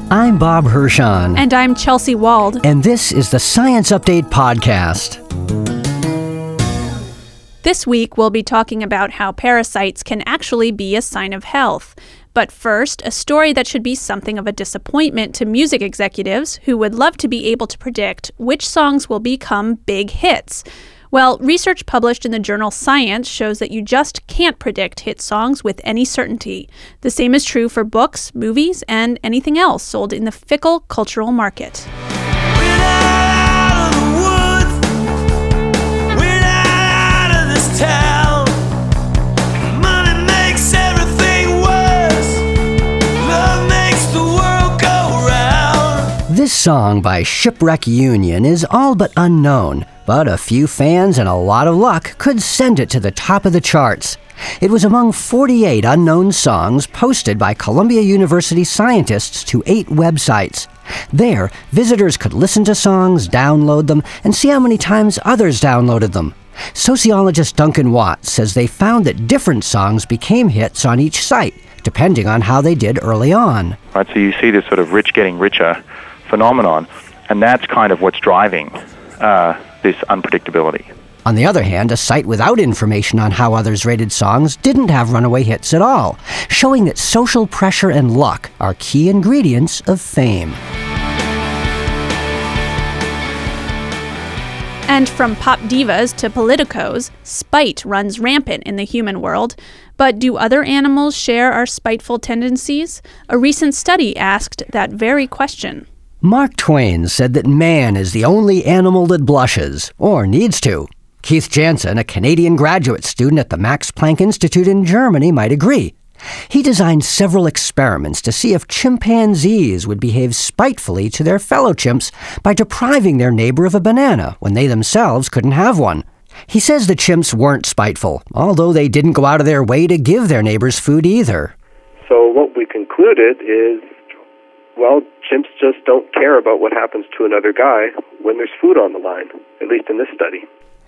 I'm Bob Hirschon. And I'm Chelsea Wald. And this is the Science Update Podcast. This week, we'll be talking about how parasites can actually be a sign of health. But first, a story that should be something of a disappointment to music executives who would love to be able to predict which songs will become big hits. Well, research published in the journal Science shows that you just can't predict hit songs with any certainty. The same is true for books, movies, and anything else sold in the fickle cultural market. This song by Shipwreck Union is all but unknown, but a few fans and a lot of luck could send it to the top of the charts. It was among 48 unknown songs posted by Columbia University scientists to 8 websites. There, visitors could listen to songs, download them, and see how many times others downloaded them. Sociologist Duncan Watts says they found that different songs became hits on each site, depending on how they did early on. Right, so you see this sort of rich getting richer phenomenon, and that's kind of what's driving this unpredictability. On the other hand, a site without information on how others rated songs didn't have runaway hits at all, showing that social pressure and luck are key ingredients of fame. And from pop divas to politicos, spite runs rampant in the human world. But do other animals share our spiteful tendencies? A recent study asked that very question. Mark Twain said that man is the only animal that blushes, or needs to. Keith Jansen, a Canadian graduate student at the Max Planck Institute in Germany, might agree. He designed several experiments to see if chimpanzees would behave spitefully to their fellow chimps by depriving their neighbor of a banana when they themselves couldn't have one. He says the chimps weren't spiteful, although they didn't go out of their way to give their neighbors food either. So what we concluded is, well, chimps just don't care about what happens to another guy when there's food on the line, at least in this study.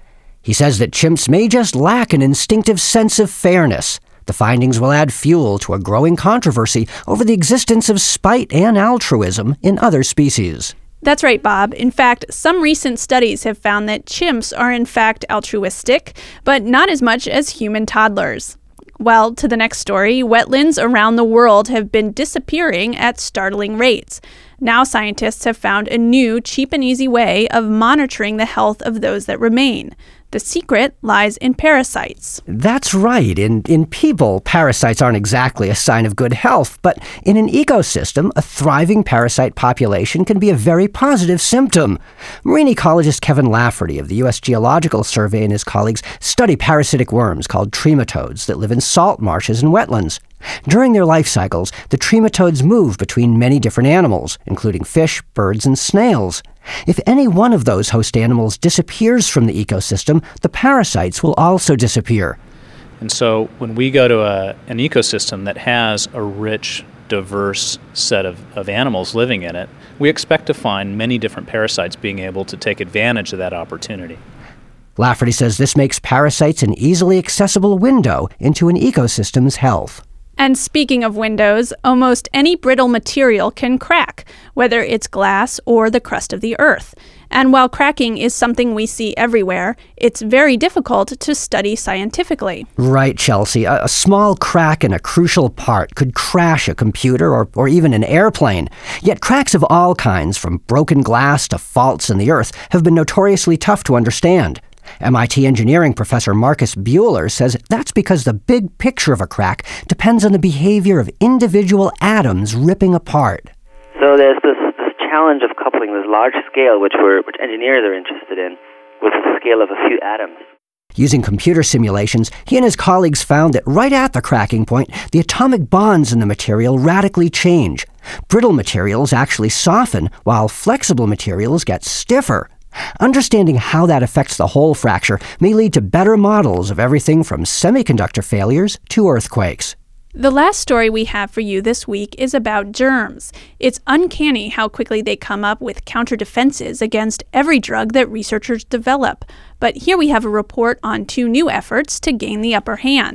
He says that chimps may just lack an instinctive sense of fairness. The findings will add fuel to a growing controversy over the existence of spite and altruism in other species. That's right, Bob. In fact, some recent studies have found that chimps are in fact altruistic, but not as much as human toddlers. Well, to the next story, wetlands around the world have been disappearing at startling rates. Now scientists have found a new, cheap and easy way of monitoring the health of those that remain. The secret lies in parasites. That's right. In people, parasites aren't exactly a sign of good health, but in an ecosystem, a thriving parasite population can be a very positive symptom. Marine ecologist Kevin Lafferty of the U.S. Geological Survey and his colleagues study parasitic worms called trematodes that live in salt marshes and wetlands. During their life cycles, the trematodes move between many different animals, including fish, birds, and snails. If any one of those host animals disappears from the ecosystem, the parasites will also disappear. And so when we go to an ecosystem that has a rich, diverse set of animals living in it, we expect to find many different parasites being able to take advantage of that opportunity. Lafferty says this makes parasites an easily accessible window into an ecosystem's health. And speaking of windows, almost any brittle material can crack, whether it's glass or the crust of the earth. And while cracking is something we see everywhere, it's very difficult to study scientifically. Right, Chelsea. A small crack in a crucial part could crash a computer or even an airplane. Yet cracks of all kinds, from broken glass to faults in the earth, have been notoriously tough to understand. MIT engineering professor Marcus Buehler says that's because the big picture of a crack depends on the behavior of individual atoms ripping apart. So there's this challenge of coupling this large scale, which engineers are interested in, with the scale of a few atoms. Using computer simulations, he and his colleagues found that right at the cracking point, the atomic bonds in the material radically change. Brittle materials actually soften, while flexible materials get stiffer. Understanding how that affects the whole fracture may lead to better models of everything from semiconductor failures to earthquakes. The last story we have for you this week is about germs. It's uncanny how quickly they come up with counter-defenses against every drug that researchers develop. But here we have a report on 2 new efforts to gain the upper hand.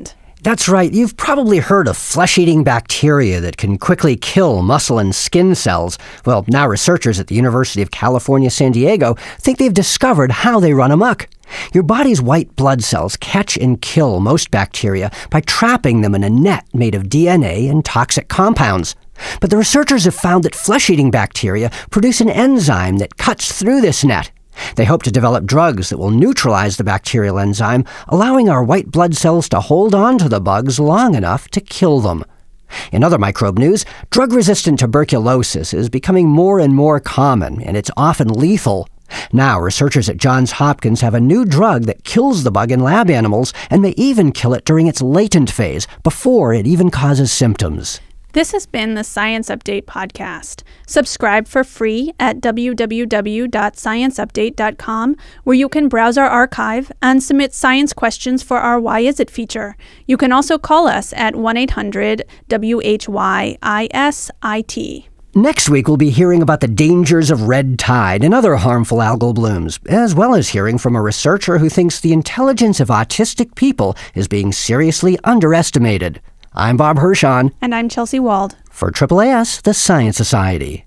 That's right. You've probably heard of flesh-eating bacteria that can quickly kill muscle and skin cells. Well, now researchers at the University of California, San Diego think they've discovered how they run amok. Your body's white blood cells catch and kill most bacteria by trapping them in a net made of DNA and toxic compounds. But the researchers have found that flesh-eating bacteria produce an enzyme that cuts through this net. They hope to develop drugs that will neutralize the bacterial enzyme, allowing our white blood cells to hold on to the bugs long enough to kill them. In other microbe news, drug-resistant tuberculosis is becoming more and more common, and it's often lethal. Now, researchers at Johns Hopkins have a new drug that kills the bug in lab animals and may even kill it during its latent phase, before it even causes symptoms. This has been the Science Update podcast. Subscribe for free at www.scienceupdate.com, where you can browse our archive and submit science questions for our Why Is It feature. You can also call us at 1-800-WHYISIT. Next week, we'll be hearing about the dangers of red tide and other harmful algal blooms, as well as hearing from a researcher who thinks the intelligence of autistic people is being seriously underestimated. I'm Bob Hirschon. And I'm Chelsea Wald. For AAAS, the Science Society.